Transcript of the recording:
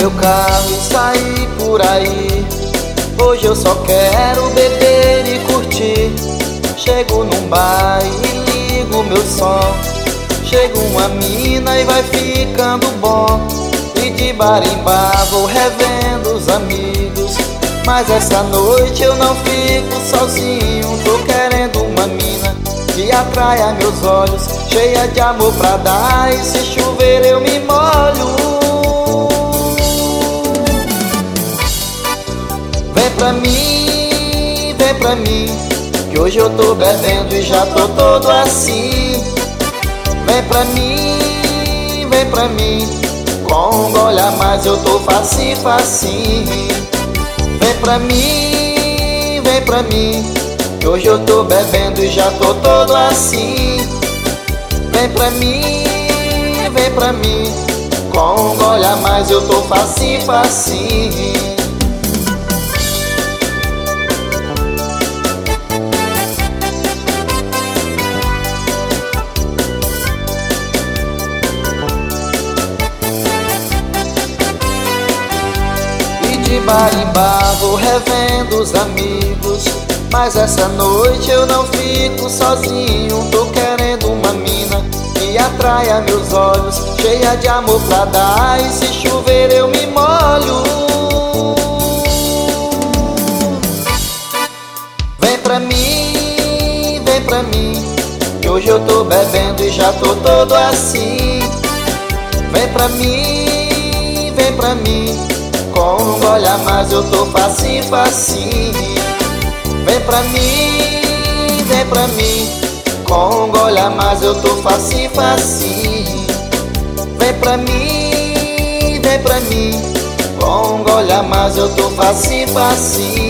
meu carro e sair por aí. Hoje eu só quero beber e curtir. Chego num bar e ligo meu som. Chega uma mina e vai ficando bom. E de bar em bar vou revendo os amigos. Mas essa noite eu não fico sozinho. Tô querendo uma mina que atraia meus olhos, cheia de amor pra dar, e se chover eu me molho. Vem pra mim, que hoje eu tô bebendo e já tô todo assim. Vem pra mim, com um gole a mais eu tô facinho, facinho. Vem pra mim, que hoje eu tô bebendo e já tô todo assim. Vem pra mim, com um gole a mais eu tô facinho, facinho. De bar em bar vou revendo os amigos. Mas essa noite eu não fico sozinho. Tô querendo uma mina que atraia meus olhos, cheia de amor pra dar, e se chover eu me molho. Vem pra mim, que hoje eu tô bebendo e já tô todo assim. Vem pra mim, com um gole a mais eu tô facinho, facinho. Vem pra mim, com um gole a mais eu tô facinho, facinho. Vem pra mim, com um gole a mais eu tô facinho, facinho.